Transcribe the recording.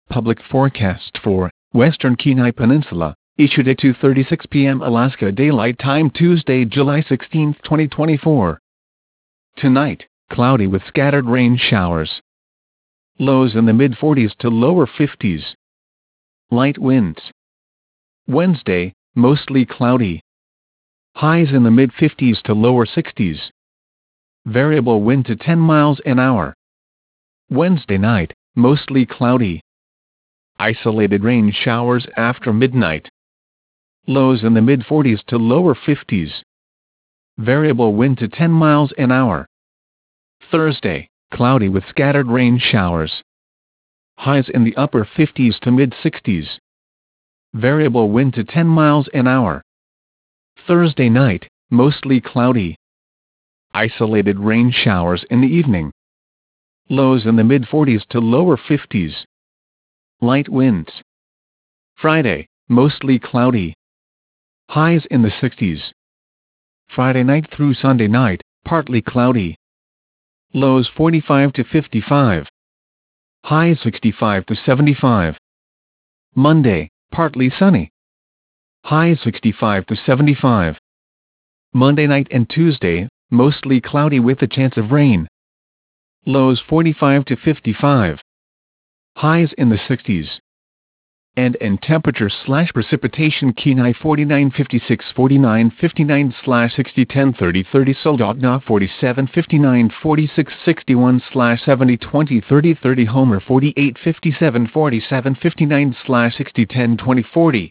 Public forecast for Western Kenai Peninsula, issued at 2:36 p.m. Alaska Daylight Time Tuesday, July 16, 2024. Tonight, cloudy with scattered rain showers. Lows in the mid-40s to lower 50s. Light winds. Wednesday, mostly cloudy. Highs in the mid-50s to lower 60s. Variable wind to 10 miles an hour. Wednesday night, mostly cloudy. Isolated rain showers after midnight. Lows in the mid-40s to lower 50s. Variable wind to 10 miles an hour. Thursday, cloudy with scattered rain showers. Highs in the upper 50s to mid-60s. Variable wind to 10 miles an hour. Thursday night, mostly cloudy. Isolated rain showers in the evening. Lows in the mid-40s to lower 50s. Light winds. Friday, mostly cloudy. Highs in the 60s. Friday night through Sunday night, partly cloudy. Lows 45 to 55. Highs 65 to 75. Monday, partly sunny. Highs 65 to 75. Monday night and Tuesday, mostly cloudy with a chance of rain. Lows 45 to 55. Highs in the 60s. And temperature/precipitation Kenai 49:56 49:59/60 10:30 30 Soldotna 47:59 46:61/70 20 30 30 Homer 48:57 47:59/60 10 20 40